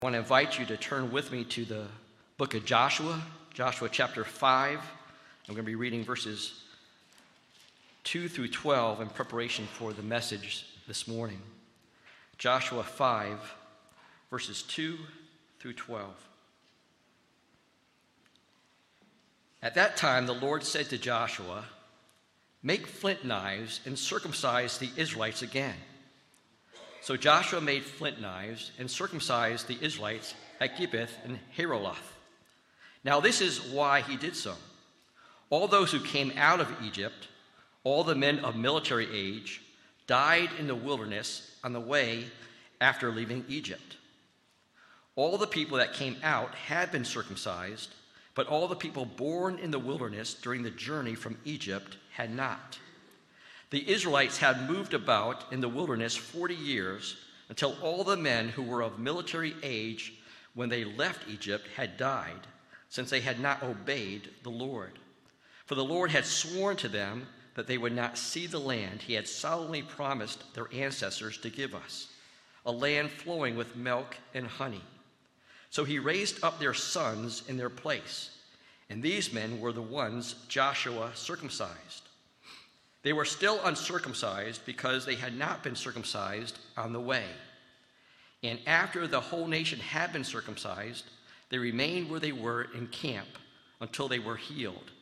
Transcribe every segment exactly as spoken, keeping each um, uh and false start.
I want to invite you to turn with me to the book of Joshua, Joshua chapter five. I'm going to be reading verses two through twelve in preparation for the message this morning. Joshua five, verses two through twelve. At that time, the Lord said to Joshua, "Make flint knives and circumcise the Israelites again." So Joshua made flint knives and circumcised the Israelites at Gibeath and Haeraloth. Now this is why he did so. All those who came out of Egypt, all the men of military age, died in the wilderness on the way after leaving Egypt. All the people that came out had been circumcised, but all the people born in the wilderness during the journey from Egypt had not. The Israelites had moved about in the wilderness forty years until all the men who were of military age when they left Egypt had died, since they had not obeyed the Lord. For the Lord had sworn to them that they would not see the land he had solemnly promised their ancestors to give us, a land flowing with milk and honey. So he raised up their sons in their place, and these men were the ones Joshua circumcised. They were still uncircumcised because they had not been circumcised on the way. And after the whole nation had been circumcised, they remained where they were in camp until they were healed.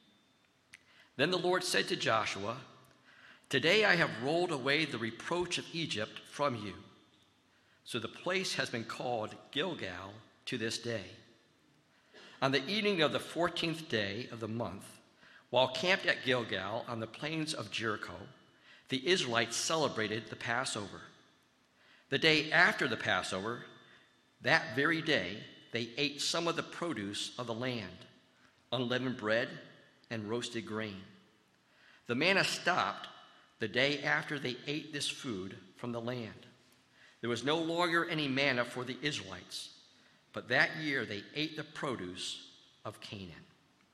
Then the Lord said to Joshua, "Today I have rolled away the reproach of Egypt from you." So the place has been called Gilgal to this day. On the evening of the fourteenth day of the month, while camped at Gilgal on the plains of Jericho, the Israelites celebrated the Passover. The day after the Passover, that very day, they ate some of the produce of the land, unleavened bread and roasted grain. The manna stopped the day after they ate this food from the land. There was no longer any manna for the Israelites, but that year they ate the produce of Canaan.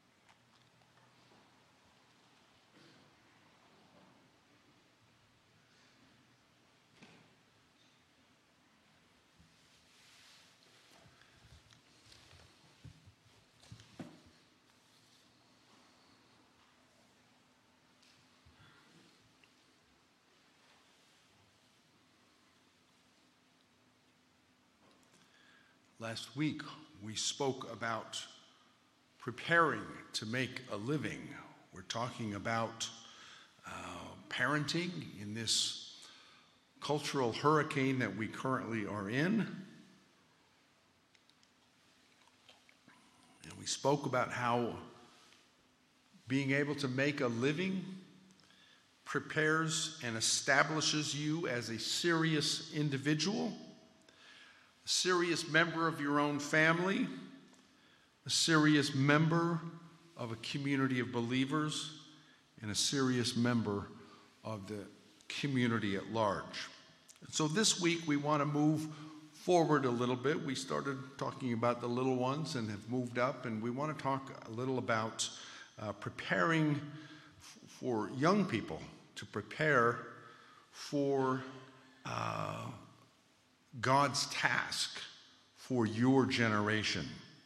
Last week, we spoke about preparing to make a living. We're talking about uh, parenting in this cultural hurricane that we currently are in. And we spoke about how being able to make a living prepares and establishes you as a serious individual, a serious member of your own family, a serious member of a community of believers, and a serious member of the community at large. And so this week we want to move forward a little bit. We started talking about the little ones and have moved up, and we want to talk a little about uh, preparing f- for young people to prepare for uh, God's task for your generation.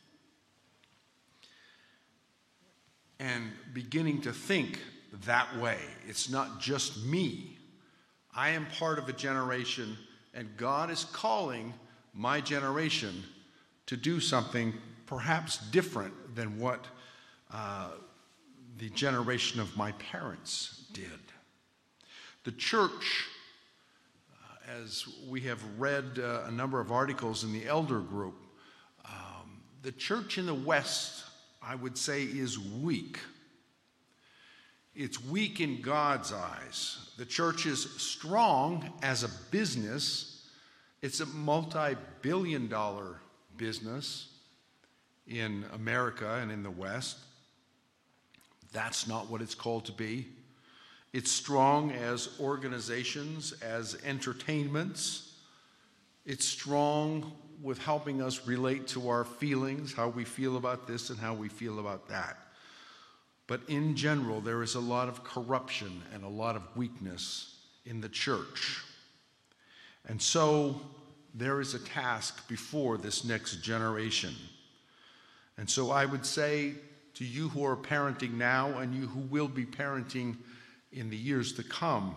And beginning to think that way. It's not just me. I am part of a generation, and God is calling my generation to do something perhaps different than what uh, the generation of my parents did. The church, as we have read uh, a number of articles in the elder group, um, the church in the West, I would say, is weak. It's weak in God's eyes. The church is strong as a business. It's a multi-billion dollar business in America and in the West. That's not what it's called to be. It's strong as organizations, as entertainments. It's strong with helping us relate to our feelings, how we feel about this and how we feel about that. But in general, there is a lot of corruption and a lot of weakness in the church. And so there is a task before this next generation. And so I would say to you who are parenting now and you who will be parenting in the years to come,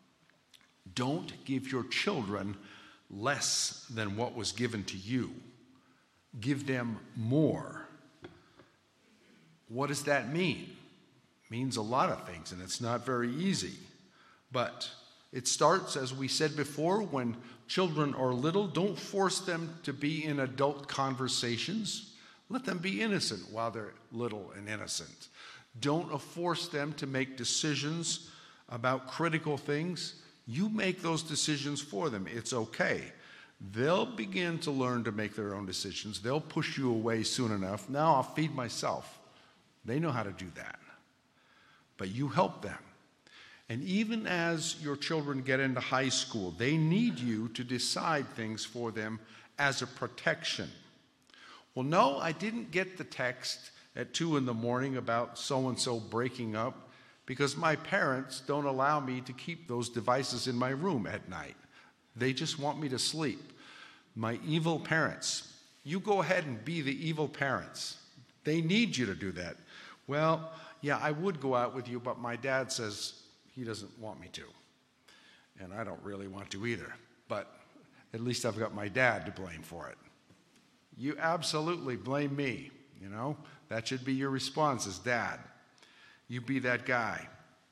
don't give your children less than what was given to you. Give them more. What does that mean? It means a lot of things, and it's not very easy. But it starts, as we said before, when children are little. Don't force them to be in adult conversations. Let them be innocent while they're little and innocent. Don't force them to make decisions about critical things. You make those decisions for them. It's okay. They'll begin to learn to make their own decisions. They'll push you away soon enough. Now I'll feed myself. They know how to do that. But you help them. And even as your children get into high school, they need you to decide things for them as a protection. Well, no, I didn't get the text at two in the morning about so-and-so breaking up because my parents don't allow me to keep those devices in my room at night. They just want me to sleep. My evil parents. You go ahead and be the evil parents. They need you to do that. Well, yeah, I would go out with you, but my dad says he doesn't want me to. And I don't really want to either. But at least I've got my dad to blame for it. You absolutely blame me, you know. That should be your response as dad. You be that guy.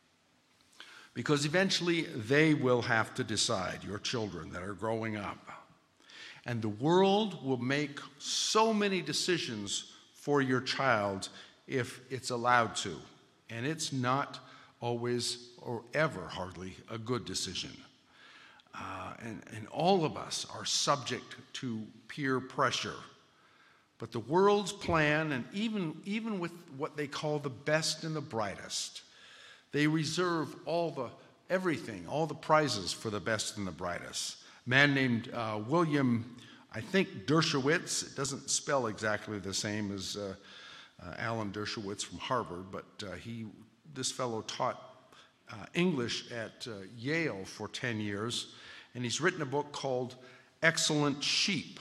Because eventually they will have to decide, your children that are growing up. And the world will make so many decisions for your child if it's allowed to. And it's not always or ever hardly a good decision. Uh, and, and all of us are subject to peer pressure. But the world's plan, and even, even with what they call the best and the brightest, they reserve all the, everything, all the prizes for the best and the brightest. A man named uh, William, I think Dershowitz, it doesn't spell exactly the same as uh, uh, Alan Dershowitz from Harvard, but uh, he, this fellow taught uh, English at uh, Yale for ten years, and he's written a book called Excellent Sheep.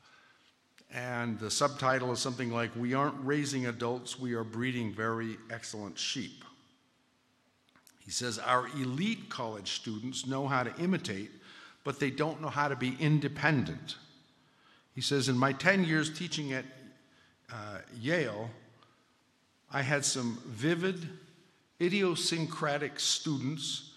And the subtitle is something like, "We aren't raising adults, we are breeding very excellent sheep." He says, our elite college students know how to imitate, but they don't know how to be independent. He says, in my ten years teaching at uh, Yale, I had some vivid, idiosyncratic students,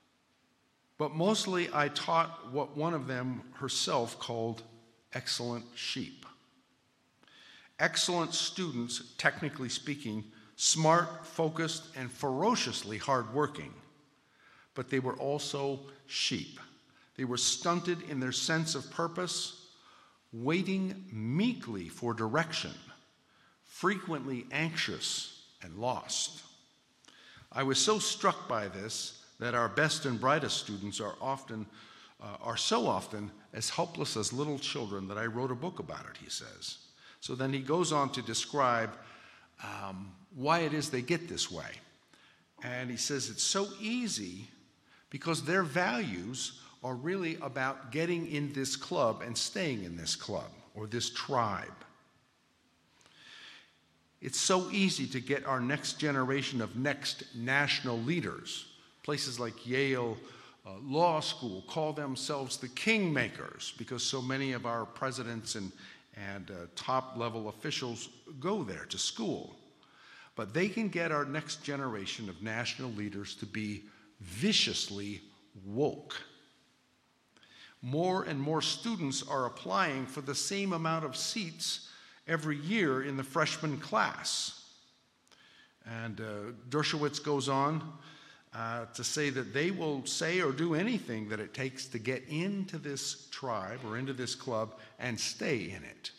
but mostly I taught what one of them herself called excellent sheep. Excellent students, technically speaking, smart, focused, and ferociously hardworking. But they were also sheep. They were stunted in their sense of purpose, waiting meekly for direction, frequently anxious and lost. I was so struck by this that our best and brightest students are often, uh, are so often as helpless as little children that I wrote a book about it, he says. So then he goes on to describe um, why it is they get this way. And he says it's so easy because their values are really about getting in this club and staying in this club or this tribe. It's so easy to get our next generation of next national leaders. Places like Yale uh, Law School call themselves the kingmakers because so many of our presidents and and uh, top-level officials go there to school. But they can get our next generation of national leaders to be viciously woke. More and more students are applying for the same amount of seats every year in the freshman class. And uh, Dershowitz goes on uh, to say that they will say or do anything that it takes to get into this tribe or into this club and stay in it.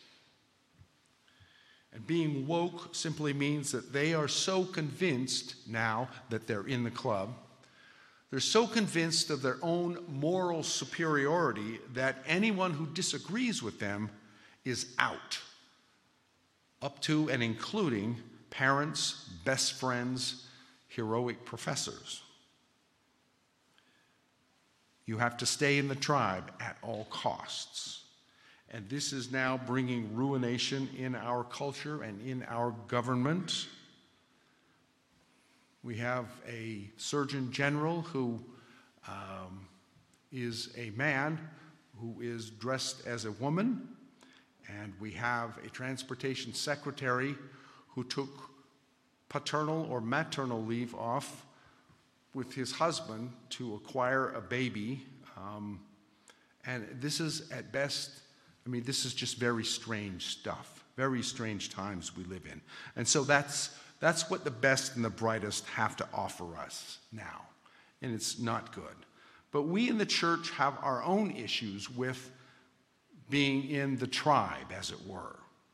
And being woke simply means that they are so convinced now that they're in the club, they're so convinced of their own moral superiority that anyone who disagrees with them is out, up to and including parents, best friends, heroic professors. You have to stay in the tribe at all costs. And this is now bringing ruination in our culture and in our government. We have a Surgeon General who um, is a man who is dressed as a woman. And we have a Transportation Secretary who took paternal or maternal leave off with his husband to acquire a baby. Um, and this is at best, I mean, this is just very strange stuff, very strange times we live in. And so that's, that's what the best and the brightest have to offer us now. And it's not good. But we in the church have our own issues with being in the tribe, as it were.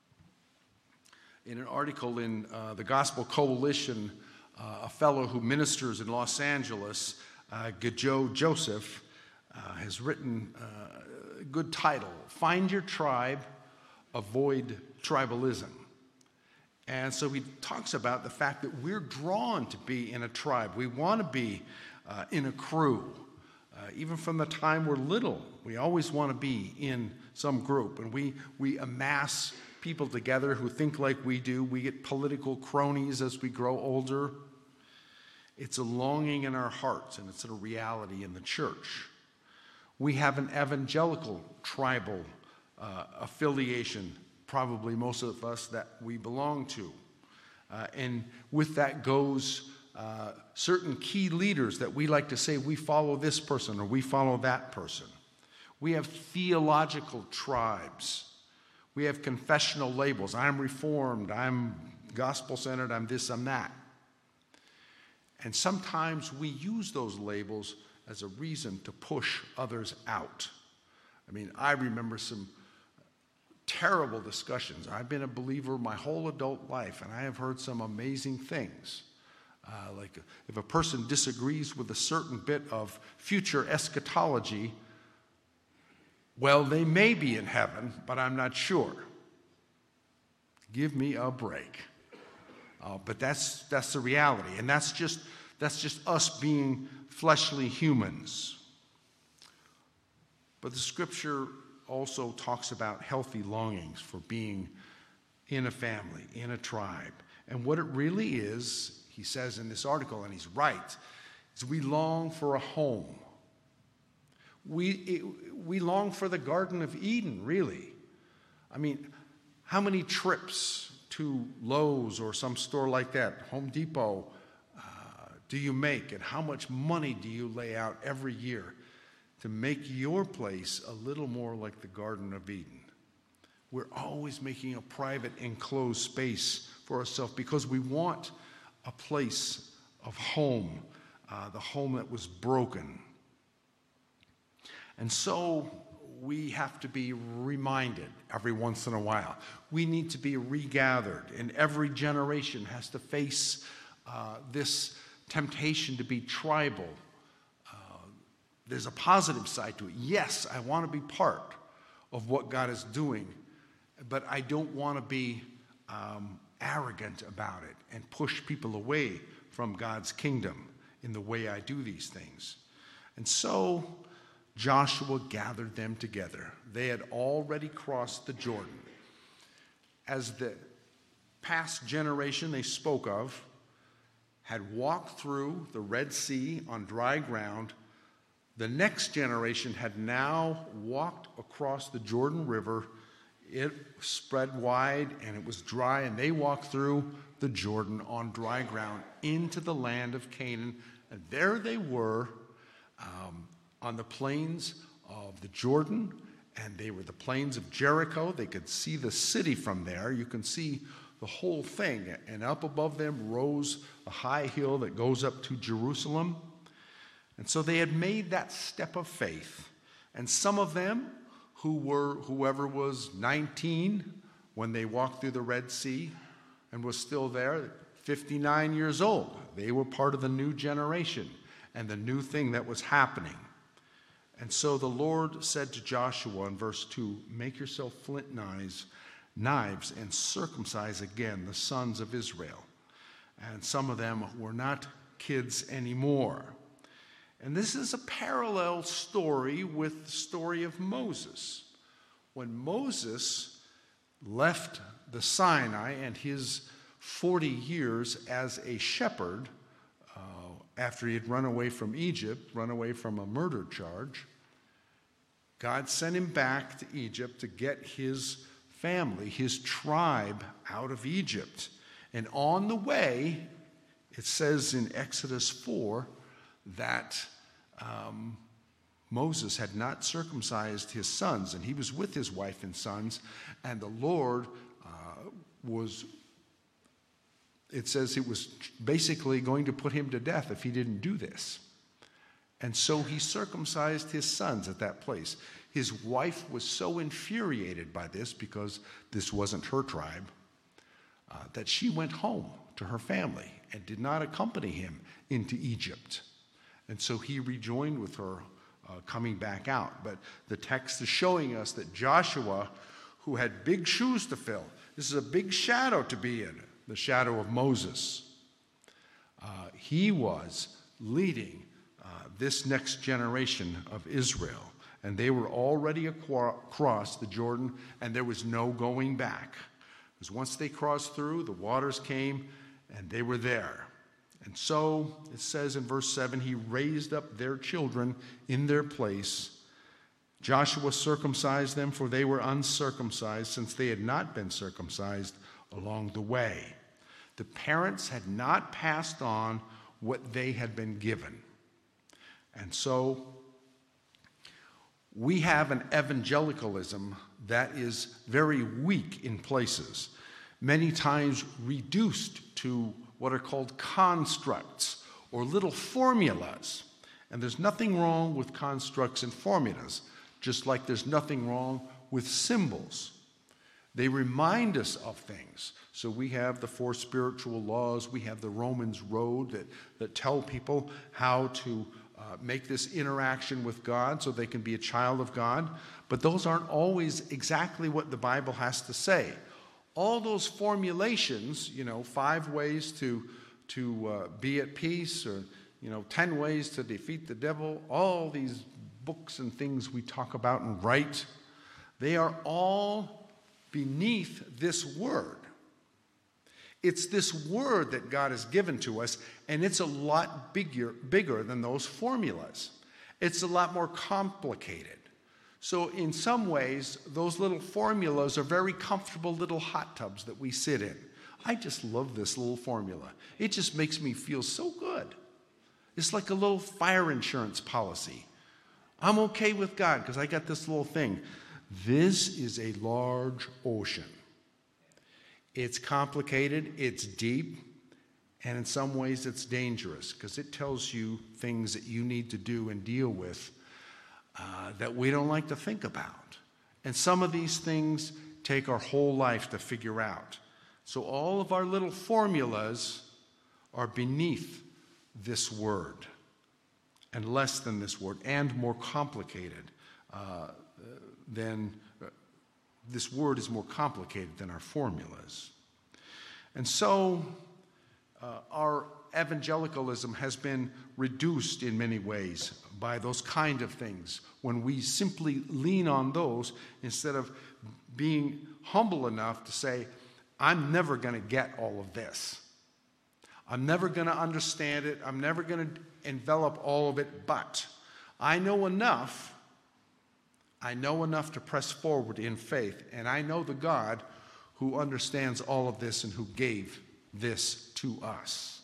In an article in uh, the Gospel Coalition, uh, a fellow who ministers in Los Angeles, uh, Gajo Joseph, uh, has written uh, a good title, Find Your Tribe, Avoid Tribalism. And so he talks about the fact that we're drawn to be in a tribe. We want to be uh, in a crew. Uh, even from the time we're little, we always want to be in some group. And we, we amass people together who think like we do. We get political cronies as we grow older. It's a longing in our hearts, and it's a reality in the church. We have an evangelical tribal uh, affiliation, probably most of us that we belong to. Uh, and with that goes uh, certain key leaders that we like to say we follow this person or we follow that person. We have theological tribes. We have confessional labels. I'm Reformed, I'm gospel-centered, I'm this, I'm that. And sometimes we use those labels as a reason to push others out. I mean, I remember some terrible discussions. I've been a believer my whole adult life, and I have heard some amazing things. Uh, like if a person disagrees with a certain bit of future eschatology, well, they may be in heaven, but I'm not sure. Give me a break. Uh, but that's that's the reality, and that's just that's just us being fleshly humans. But the scripture also talks about healthy longings for being in a family, in a tribe. And what it really is, he says in this article, and he's right, is we long for a home. We, it, we long for the Garden of Eden, really. I mean, how many trips to Lowe's or some store like that, Home Depot, uh, do you make? And how much money do you lay out every year to make your place a little more like the Garden of Eden? We're always making a private, enclosed space for ourselves because we want a place of home, uh, the home that was broken. And so we have to be reminded every once in a while. We need to be regathered, and every generation has to face uh, this temptation to be tribal. Uh, there's a positive side to it. Yes, I want to be part of what God is doing, but I don't want to be um, arrogant about it and push people away from God's kingdom in the way I do these things. And so Joshua gathered them together. They had already crossed the Jordan. As the past generation they spoke of had walked through the Red Sea on dry ground, the next generation had now walked across the Jordan River. It spread wide and it was dry, and they walked through the Jordan on dry ground into the land of Canaan. And there they were um, on the plains of the Jordan, and they were the plains of Jericho. They could see the city from there. You can see the whole thing. And up above them rose a high hill that goes up to Jerusalem. And so they had made that step of faith. And some of them, who were whoever was nineteen when they walked through the Red Sea and was still there, fifty-nine years old. They were part of the new generation and the new thing that was happening. And so the Lord said to Joshua in verse two, make yourself flint knives, knives and circumcise again the sons of Israel. And some of them were not kids anymore. And this is a parallel story with the story of Moses. When Moses left the Sinai and his forty years as a shepherd, uh, after he had run away from Egypt, run away from a murder charge, God sent him back to Egypt to get his family, his tribe, out of Egypt. And on the way, it says in Exodus four that um, Moses had not circumcised his sons, and he was with his wife and sons, and the Lord uh, was, it says it was basically going to put him to death if he didn't do this. And so he circumcised his sons at that place. His wife was so infuriated by this, because this wasn't her tribe, uh, that she went home to her family and did not accompany him into Egypt. And so he rejoined with her uh, coming back out. But the text is showing us that Joshua, who had big shoes to fill, this is a big shadow to be in, the shadow of Moses. Uh, he was leading uh, this next generation of Israel. And they were already across the Jordan, and there was no going back. Because once they crossed through, the waters came, and they were there. And so, it says in verse seven, he raised up their children in their place. Joshua circumcised them, for they were uncircumcised, since they had not been circumcised along the way. The parents had not passed on what they had been given. And so, we have an evangelicalism that is very weak in places, many times reduced to what are called constructs or little formulas. And there's nothing wrong with constructs and formulas, just like there's nothing wrong with symbols. They remind us of things. So we have the four spiritual laws, we have the Romans Road that, that tell people how to Uh, make this interaction with God so they can be a child of God. But those aren't always exactly what the Bible has to say. All those formulations, you know, five ways to, to uh, be at peace, or, you know, ten ways to defeat the devil, all these books and things we talk about and write, they are all beneath this word. It's this word that God has given to us, and it's a lot bigger, bigger than those formulas. It's a lot more complicated. So in some ways, those little formulas are very comfortable little hot tubs that we sit in. I just love this little formula. It just makes me feel so good. It's like a little fire insurance policy. I'm okay with God because I got this little thing. This is a large ocean. It's complicated, it's deep, and in some ways it's dangerous, because it tells you things that you need to do and deal with uh, that we don't like to think about. And some of these things take our whole life to figure out. So all of our little formulas are beneath this word, and less than this word, and more complicated uh, than uh, this word is more complicated than our formulas. And so uh, our evangelicalism has been reduced in many ways by those kind of things, when we simply lean on those instead of being humble enough to say, I'm never going to get all of this. I'm never going to understand it. I'm never going to envelop all of it, but I know enough I know enough to press forward in faith, and I know the God who understands all of this and who gave this to us.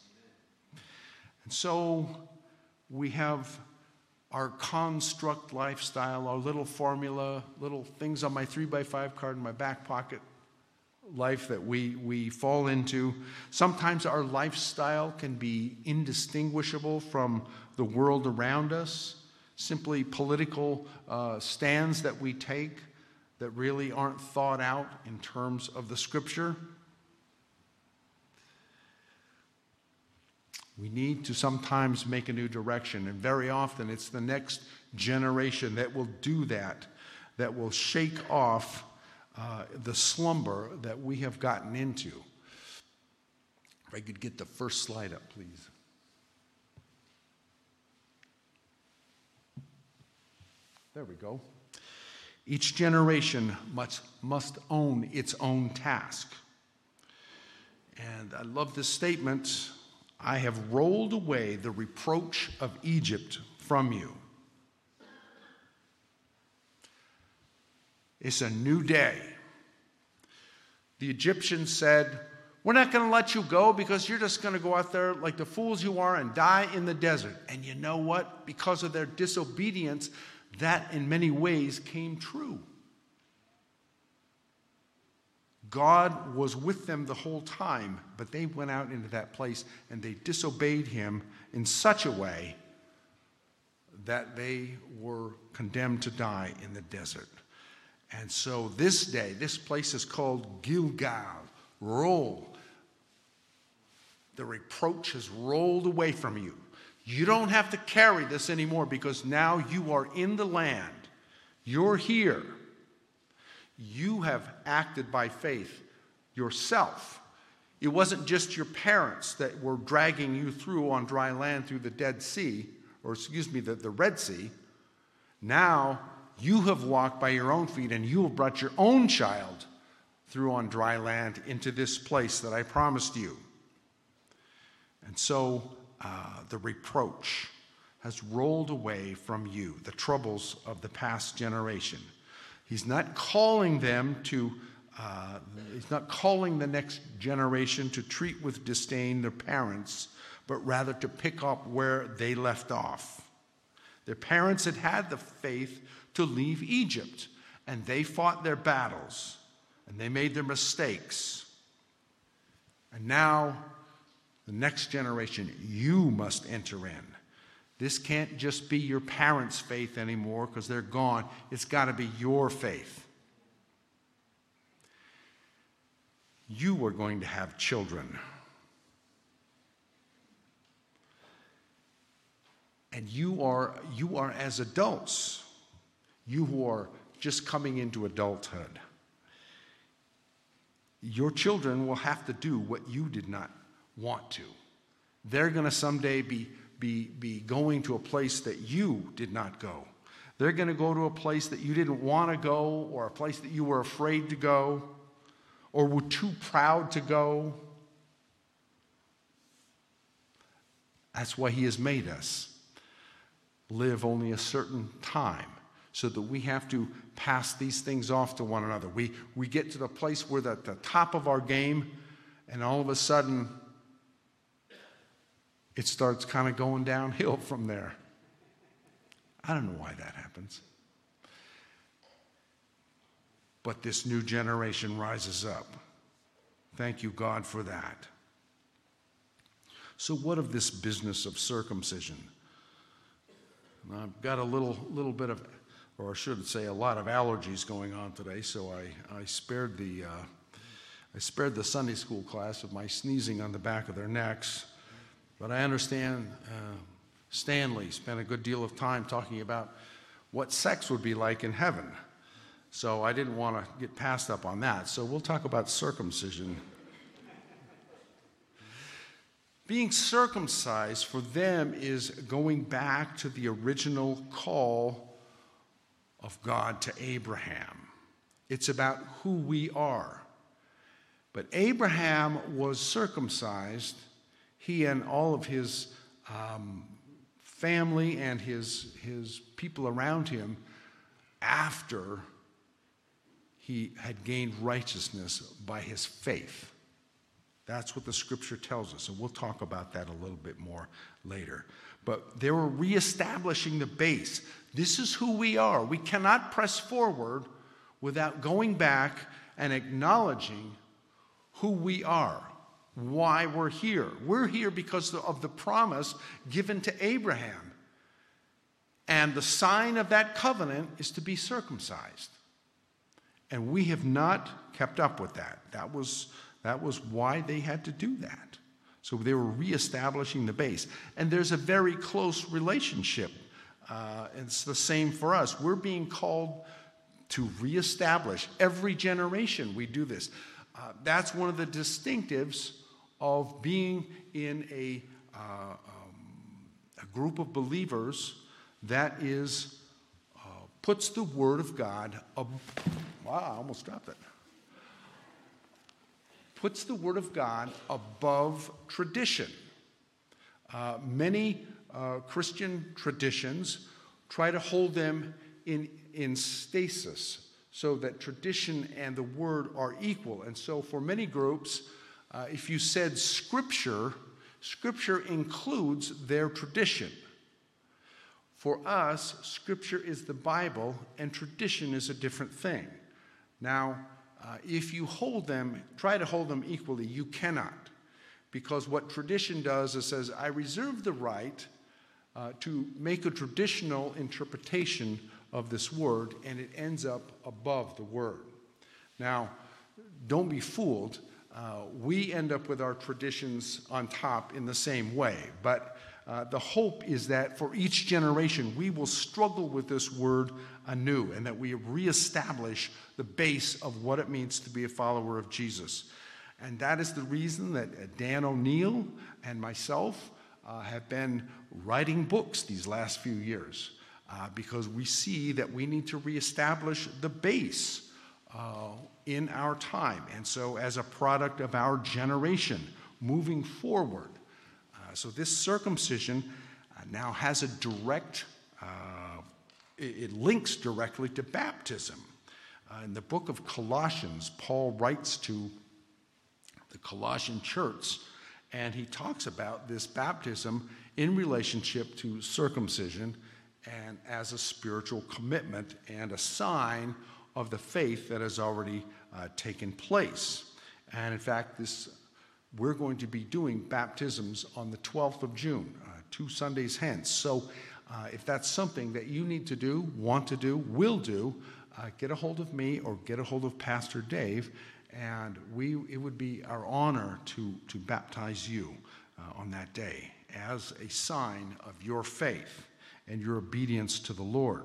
And so we have our construct lifestyle, our little formula, little things on my three by five card in my back pocket life that we, we fall into. Sometimes our lifestyle can be indistinguishable from the world around us. Simply political uh, stands that we take that really aren't thought out in terms of the Scripture. We need to sometimes make a new direction, and very often it's the next generation that will do that, that will shake off uh, the slumber that we have gotten into. If I could get the first slide up, please. There we go. Each generation must, must own its own task. And I love this statement. I have rolled away the reproach of Egypt from you. It's a new day. The Egyptians said, we're not going to let you go because you're just going to go out there like the fools you are and die in the desert. And you know what? Because of their disobedience, that in many ways came true. God was with them the whole time, but they went out into that place and they disobeyed him in such a way that they were condemned to die in the desert. And so this day, this place is called Gilgal. Roll. The reproach has rolled away from you. You don't have to carry this anymore because now you are in the land. You're here. You have acted by faith yourself. It wasn't just your parents that were dragging you through on dry land through the Dead Sea, or excuse me, the, the Red Sea. Now you have walked by your own feet and you have brought your own child through on dry land into this place that I promised you. And so uh, the reproach has rolled away from you, the troubles of the past generation. He's not calling them to, uh, he's not calling the next generation to treat with disdain their parents, but rather to pick up where they left off. Their parents had had the faith to leave Egypt, and they fought their battles, and they made their mistakes. And now, the next generation, you must enter in. This can't just be your parents' faith anymore because they're gone. It's got to be your faith. You are going to have children. And you are, you are as adults, you who are just coming into adulthood, your children will have to do what you did not want to. They're going to someday be, be, be going to a place that you did not go. They're going to go to a place that you didn't want to go, or a place that you were afraid to go, or were too proud to go. That's why he has made us live only a certain time, so that we have to pass these things off to one another. We, we get to the place where we're at the top of our game, and all of a sudden, it starts kind of going downhill from there. I don't know why that happens. But this new generation rises up. Thank you, God, for that. So what of this business of circumcision? I've got a little, little bit of, or I should say a lot of allergies going on today, so I, I spared the uh, I spared the Sunday school class of my sneezing on the back of their necks. But I understand uh, Stanley spent a good deal of time talking about what sex would be like in heaven. So I didn't want to get passed up on that. So we'll talk about circumcision. Being circumcised for them is going back to the original call of God to Abraham. It's about who we are. But Abraham was circumcised, he and all of his um, family and his, his people around him, after he had gained righteousness by his faith. That's what the scripture tells us, and we'll talk about that a little bit more later. But they were reestablishing the base. This is who we are. We cannot press forward without going back and acknowledging who we are, why we're here. We're here because of the promise given to Abraham. And the sign of that covenant is to be circumcised. And we have not kept up with that. That was, that was why they had to do that. So they were reestablishing the base. And there's a very close relationship. Uh, it's the same for us. We're being called to reestablish. Every generation we do this. Uh, that's one of the distinctives of being in a, uh, um, a group of believers that is uh, puts the Word of God, ab- wow, I almost dropped it. Puts the Word of God above tradition. Uh, many uh, Christian traditions try to hold them in, in stasis so that tradition and the Word are equal. And so for many groups, uh, if you said Scripture, Scripture includes their tradition. For us, Scripture is the Bible, and tradition is a different thing. Now, uh, if you hold them, try to hold them equally, you cannot. Because what tradition does is says, I reserve the right uh, to make a traditional interpretation of this word, and it ends up above the word. Now, don't be fooled. Uh, we end up with our traditions on top in the same way. But uh, the hope is that for each generation, we will struggle with this word anew, and that we reestablish the base of what it means to be a follower of Jesus. And that is the reason that Dan O'Neill and myself uh, have been writing books these last few years, uh, because we see that we need to reestablish the base uh, in our time. And so as a product of our generation moving forward. Uh, so this circumcision uh, now has a direct, uh, it, it links directly to baptism. Uh, in the book of Colossians, Paul writes to the Colossian church, and he talks about this baptism in relationship to circumcision and as a spiritual commitment and a sign of the faith that has already uh, taken place. And in fact, this we're going to be doing baptisms on the twelfth of June, uh, two Sundays hence. So uh, if that's something that you need to do, want to do, will do, uh, get a hold of me or get a hold of Pastor Dave, and we it would be our honor to, to baptize you uh, on that day as a sign of your faith and your obedience to the Lord.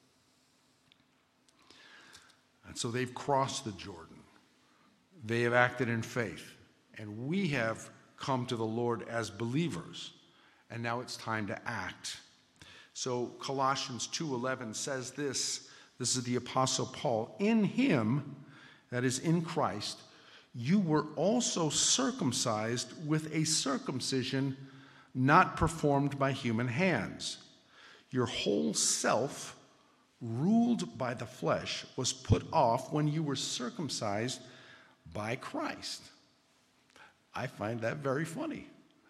And so they've crossed the Jordan. They have acted in faith. And we have come to the Lord as believers. And now it's time to act. So Colossians two eleven says this. This is the Apostle Paul. In him, that is in Christ, you were also circumcised with a circumcision not performed by human hands. Your whole self, ruled by the flesh, was put off when you were circumcised by Christ. I find that very funny.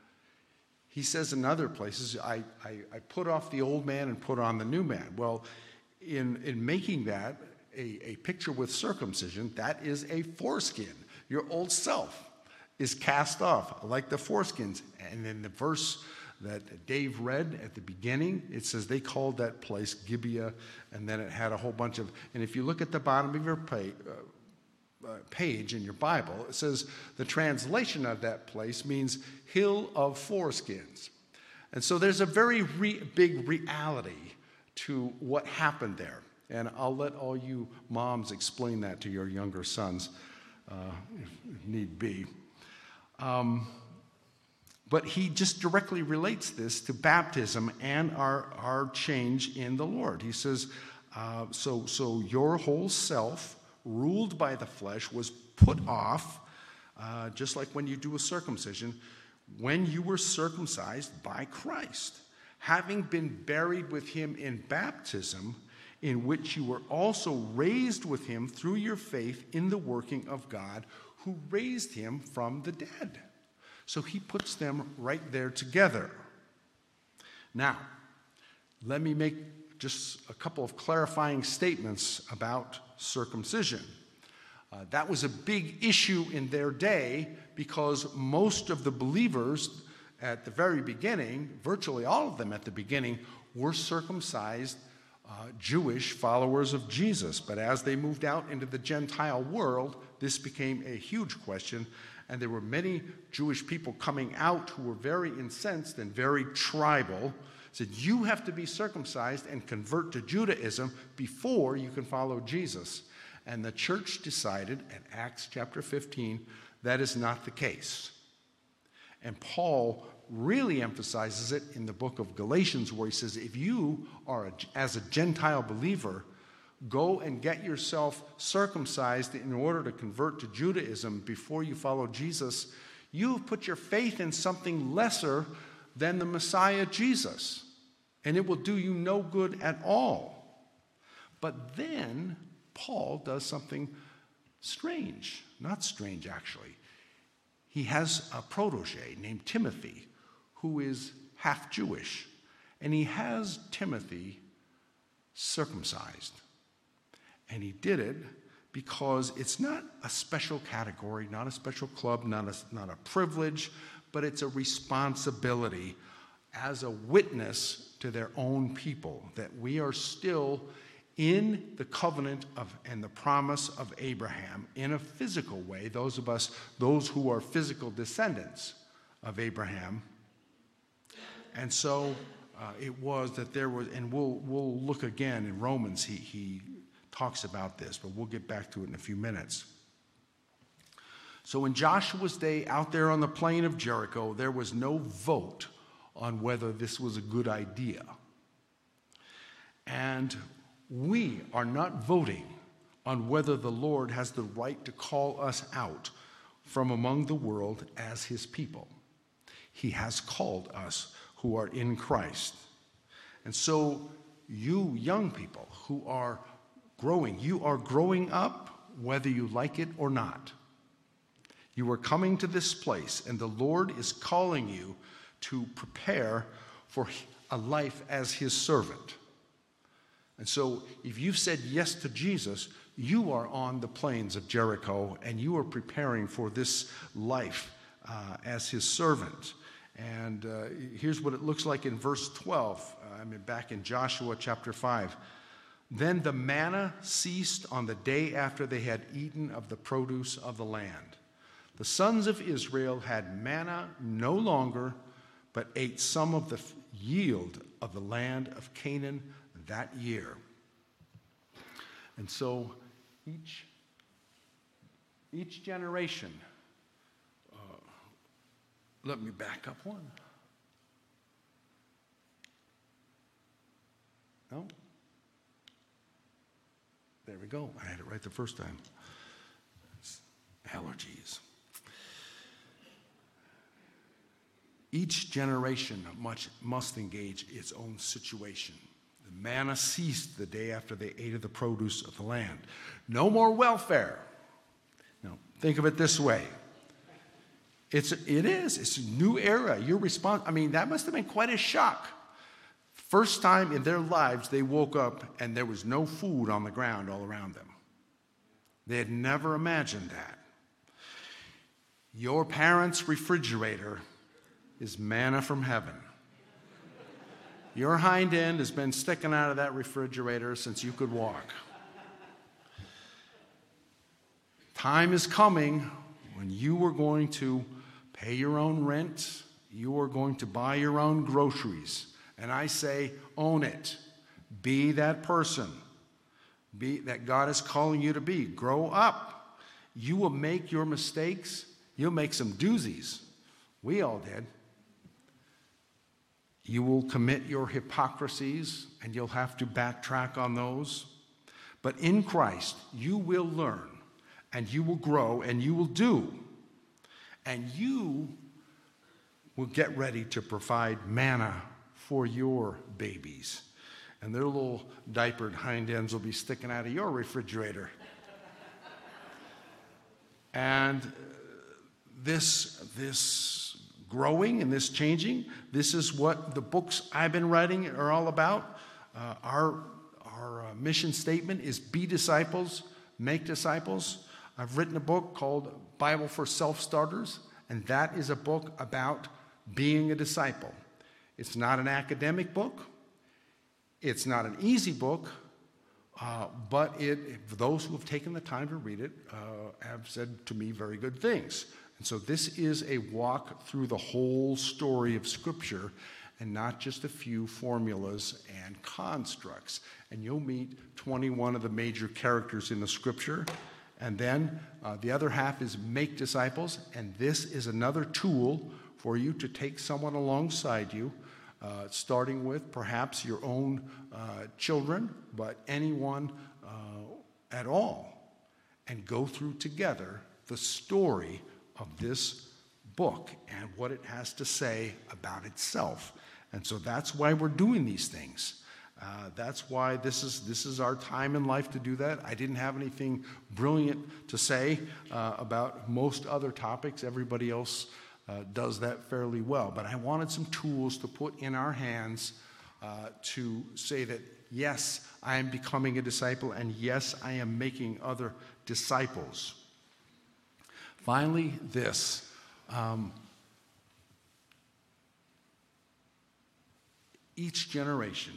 He says in other places, I, I, I put off the old man and put on the new man. Well, in, in making that a, a picture with circumcision, that is a foreskin. Your old self is cast off like the foreskins. And in the verse that Dave read at the beginning, it says they called that place Gibeah, and then it had a whole bunch of, and if you look at the bottom of your page, uh, uh, page in your Bible, it says the translation of that place means hill of foreskins. And so there's a very re- big reality to what happened there. And I'll let all you moms explain that to your younger sons, uh, if need be. Um, But he just directly relates this to baptism and our, our change in the Lord. He says, uh, so, so your whole self, ruled by the flesh, was put off, uh, just like when you do a circumcision, when you were circumcised by Christ, having been buried with him in baptism, in which you were also raised with him through your faith in the working of God, who raised him from the dead. So he puts them right there together. Now, let me make just a couple of clarifying statements about circumcision. Uh, that was a big issue in their day because most of the believers at the very beginning, virtually all of them at the beginning, were circumcised uh, Jewish followers of Jesus. But as they moved out into the Gentile world, this became a huge question. And there were many Jewish people coming out who were very incensed and very tribal, said, you have to be circumcised and convert to Judaism before you can follow Jesus. And the church decided in Acts chapter fifteen, that is not the case. And Paul really emphasizes it in the book of Galatians, where he says, if you are, a, as a Gentile believer, go and get yourself circumcised in order to convert to Judaism before you follow Jesus, you've put your faith in something lesser than the Messiah Jesus, and it will do you no good at all. But then Paul does something strange, not strange actually. He has a protege named Timothy who is half Jewish, and he has Timothy circumcised. And he did it because it's not a special category, not a special club, not a, not a privilege, but it's a responsibility as a witness to their own people, that we are still in the covenant of and the promise of Abraham in a physical way, those of us, those who are physical descendants of Abraham. And so uh, it was that there was, and we'll, we'll look again in Romans, he, he talks about this, but we'll get back to it in a few minutes. So in Joshua's day, out there on the plain of Jericho, there was no vote on whether this was a good idea. And we are not voting on whether the Lord has the right to call us out from among the world as his people. He has called us who are in Christ. And so you young people who are growing, you are growing up whether you like it or not. You are coming to this place, and the Lord is calling you to prepare for a life as his servant. And so if you've said yes to Jesus, you are on the plains of Jericho, and you are preparing for this life uh, as his servant. And uh, here's what it looks like in verse twelve. Uh, I mean, back in Joshua chapter five. Then the manna ceased on the day after they had eaten of the produce of the land. The sons of Israel had manna no longer, but ate some of the yield of the land of Canaan that year. And so each, each generation, uh, let me back up one. No? There we go. I had it right the first time. It's allergies. Each generation much must engage its own situation. The manna ceased the day after they ate of the produce of the land. No more welfare. Now, think of it this way. It's, it is. It's a new era. Your response, I mean, that must have been quite a shock. First time in their lives they woke up and there was no food on the ground all around them. They had never imagined that. Your parents' refrigerator is manna from heaven. Your hind end has been sticking out of that refrigerator since you could walk. Time is coming when you are going to pay your own rent, you are going to buy your own groceries. And I say, own it. Be that person. Be that God is calling you to be. Grow up. You will make your mistakes. You'll make some doozies. We all did. You will commit your hypocrisies, and you'll have to backtrack on those. But in Christ, you will learn, and you will grow, and you will do. And you will get ready to provide manna for your babies. And their little diapered hind ends will be sticking out of your refrigerator. And this, this growing and this changing, this is what the books I've been writing are all about. Uh, our our uh, mission statement is be disciples, make disciples. I've written a book called Bible for Self-Starters, and that is a book about being a disciple. It's not an academic book. It's not an easy book, uh, but it, those who have taken the time to read it uh, have said to me very good things. And so this is a walk through the whole story of Scripture and not just a few formulas and constructs. And you'll meet twenty-one of the major characters in the Scripture. And then uh, the other half is make disciples, and this is another tool for you to take someone alongside you, uh, starting with perhaps your own uh, children, but anyone uh, at all, and go through together the story of this book and what it has to say about itself. And so that's why we're doing these things. Uh, that's why this is this is our time in life to do that. I didn't have anything brilliant to say uh, about most other topics. Everybody else uh, does that fairly well. But I wanted some tools to put in our hands uh, to say that, yes, I am becoming a disciple, and yes, I am making other disciples. Finally, this. Um, each generation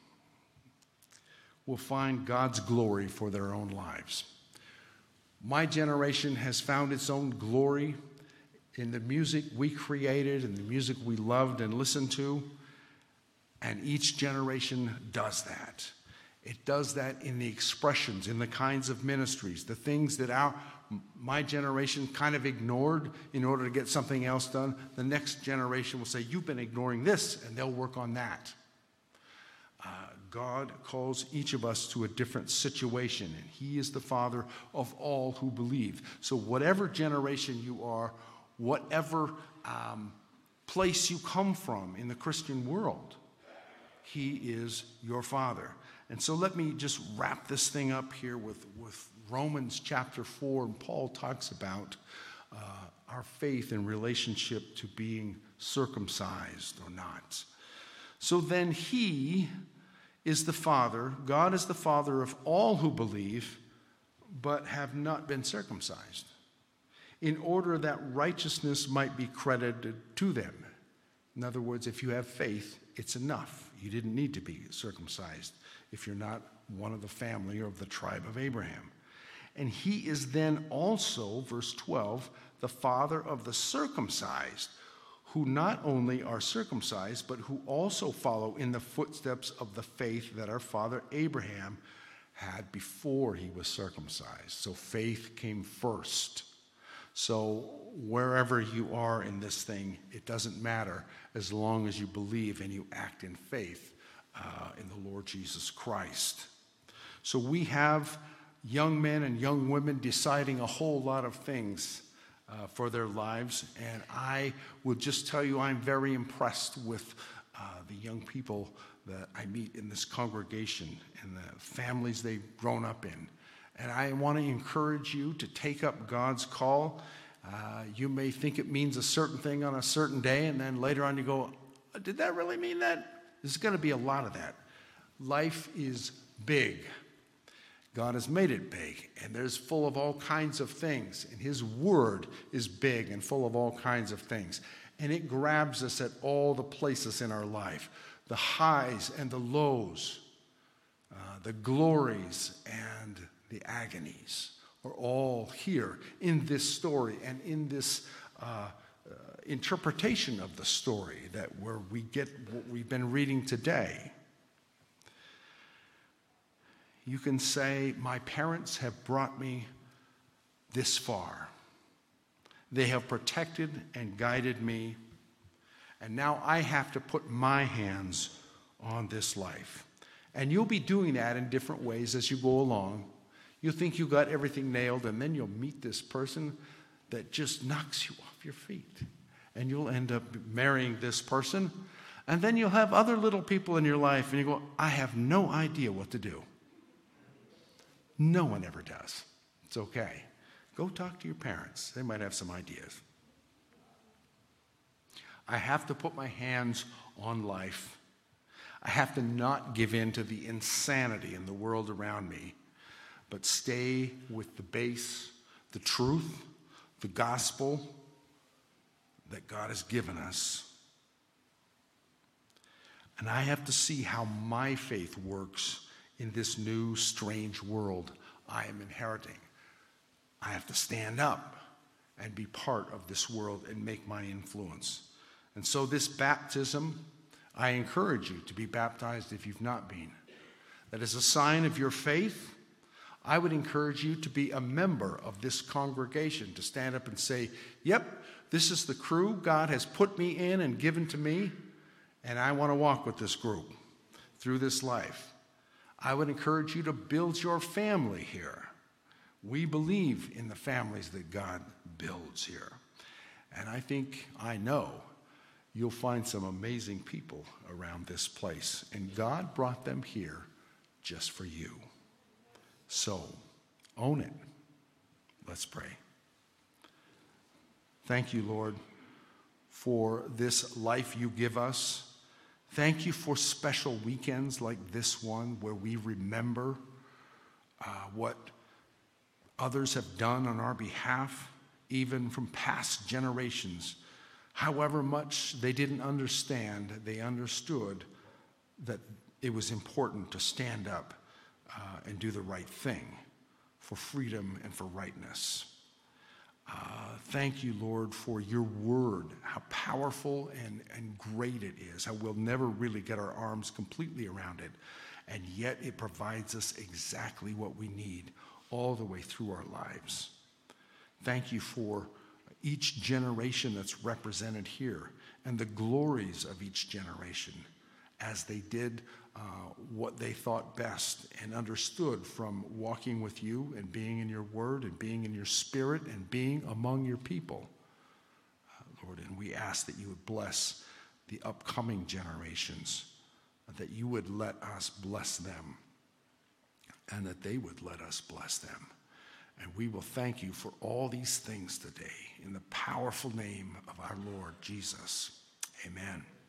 will find God's glory for their own lives. My generation has found its own glory in the music we created and the music we loved and listened to, and each generation does that. It does that in the expressions, in the kinds of ministries, the things that our my generation kind of ignored in order to get something else done. The next generation will say, you've been ignoring this, and they'll work on that. Uh, God calls each of us to a different situation, and He is the Father of all who believe. So whatever generation you are, whatever um, place you come from in the Christian world, He is your Father. And so let me just wrap this thing up here with, with Romans chapter four, and Paul talks about uh, our faith in relationship to being circumcised or not. So then He is the Father, God is the Father of all who believe, but have not been circumcised, in order that righteousness might be credited to them. In other words, if you have faith, it's enough. You didn't need to be circumcised if you're not one of the family or of the tribe of Abraham. And He is then also, verse twelve, the Father of the circumcised, who not only are circumcised, but who also follow in the footsteps of the faith that our father Abraham had before he was circumcised. So faith came first. So wherever you are in this thing, it doesn't matter as long as you believe and you act in faith uh, in the Lord Jesus Christ. So we have young men and young women deciding a whole lot of things uh, for their lives, and I would just tell you I'm very impressed with uh, the young people that I meet in this congregation and the families they've grown up in. And I want to encourage you to take up God's call. Uh, you may think it means a certain thing on a certain day, and then later on you go, did that really mean that? There's going to be a lot of that. Life is big. God has made it big, and there's full of all kinds of things. And His Word is big and full of all kinds of things. And it grabs us at all the places in our life, the highs and the lows, uh, the glories and the agonies are all here in this story and in this uh, uh, interpretation of the story that where we get what we've been reading today. You can say, my parents have brought me this far. They have protected and guided me, and now I have to put my hands on this life. And you'll be doing that in different ways as you go along. You think you got everything nailed, and then you'll meet this person that just knocks you off your feet. And you'll end up marrying this person, and then you'll have other little people in your life, and you go, I have no idea what to do. No one ever does. It's okay. Go talk to your parents. They might have some ideas. I have to put my hands on life. I have to not give in to the insanity in the world around me, but stay with the base, the truth, the gospel that God has given us. And I have to see how my faith works in this new, strange world I am inheriting. I have to stand up and be part of this world and make my influence. And so this baptism, I encourage you to be baptized if you've not been. That is a sign of your faith, I would encourage you to be a member of this congregation, to stand up and say, yep, this is the crew God has put me in and given to me, and I want to walk with this group through this life. I would encourage you to build your family here. We believe in the families that God builds here. And I think, I know, you'll find some amazing people around this place. And God brought them here just for you. So, own it. Let's pray. Thank you, Lord, for this life you give us. Thank you for special weekends like this one where we remember uh, what others have done on our behalf, even from past generations. However much they didn't understand, they understood that it was important to stand up uh, and do the right thing for freedom and for rightness. Uh, thank you, Lord, for your word, how powerful and, and great it is, how we'll never really get our arms completely around it, and yet it provides us exactly what we need all the way through our lives. Thank you for each generation that's represented here and the glories of each generation as they did uh, what they thought best and understood from walking with you and being in your word and being in your spirit and being among your people. Uh, Lord, and we ask that you would bless the upcoming generations, that you would let us bless them, and that they would let us bless them. And we will thank you for all these things today in the powerful name of our Lord Jesus. Amen.